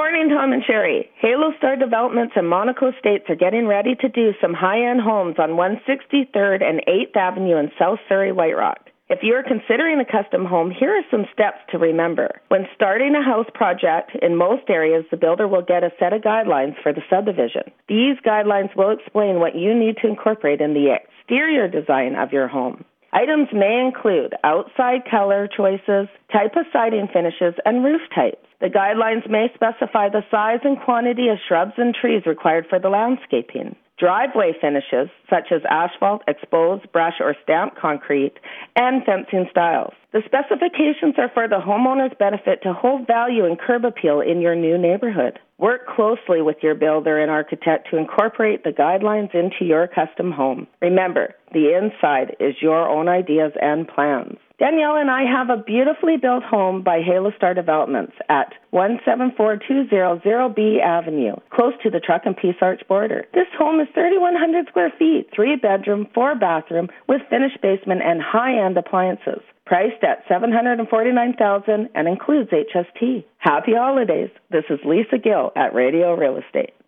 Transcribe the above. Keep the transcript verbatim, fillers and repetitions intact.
morning, Tom and Sherry. Halo Star Developments and Monaco Estates are getting ready to do some high-end homes on one sixty-third and eighth Avenue in South Surrey, White Rock. If you are considering a custom home, here are some steps to remember. When starting a house project, in most areas, the builder will get a set of guidelines for the subdivision. These guidelines will explain what you need to incorporate in the exterior design of your home. Items may include outside color choices, type of siding finishes, and roof types. The guidelines may specify the size and quantity of shrubs and trees required for the landscaping. Driveway finishes, such as asphalt, exposed, brush, or stamped concrete, and fencing styles. The specifications are for the homeowner's benefit to hold value and curb appeal in your new neighborhood. Work closely with your builder and architect to incorporate the guidelines into your custom home. Remember, the inside is your own ideas and plans. Danielle and I have a beautifully built home by Halo Star Developments at one seven four two zero zero B Avenue, close to the Truck and Peace Arch border. This home is thirty-one hundred square feet, three bedroom, four bathroom, with finished basement and high-end appliances. Priced at seven hundred forty-nine thousand dollars and includes H S T. Happy holidays. This is Lisa Gill at Radio Real Estate.